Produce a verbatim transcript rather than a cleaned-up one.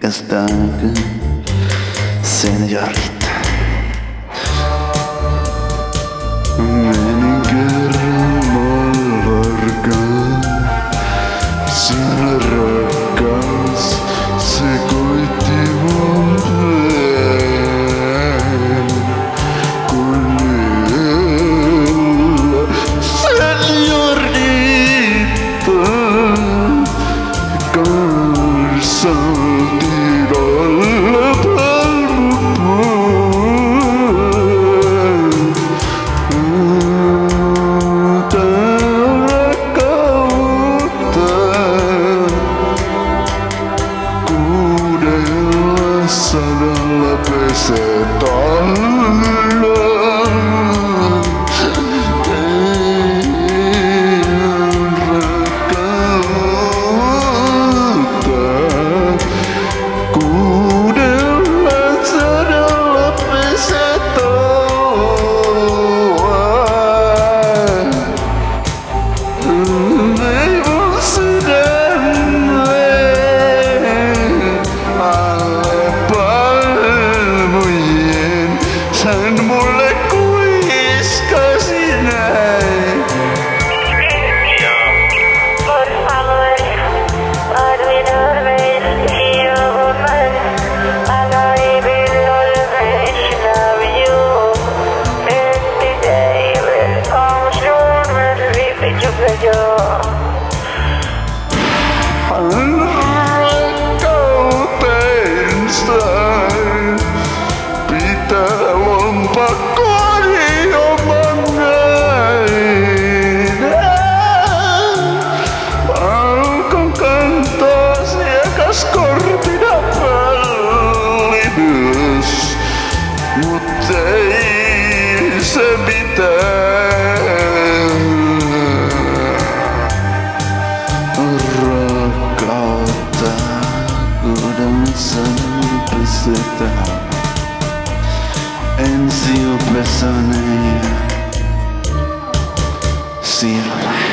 Estaca, señorita. Menin kerran Malvarkaan, siellä rakkaus sekoitti mun yön. Kun yöllä señorita kansaltiin alla palmupuun. Täällä kautta kuudella sadalla peset alla. Hän mulle kuiskasi näin. Por favor, olvídame si yo man Agari bilol love you. And today will come soon when we pitch up the door. Hän rakkauteen sai pitää lompakkoani oman näin. Alkon kantaa siekas korpina pällibys, mut ei se mitään. Rakkautta kuten sen pistetään. Ensi pesäneen siellä.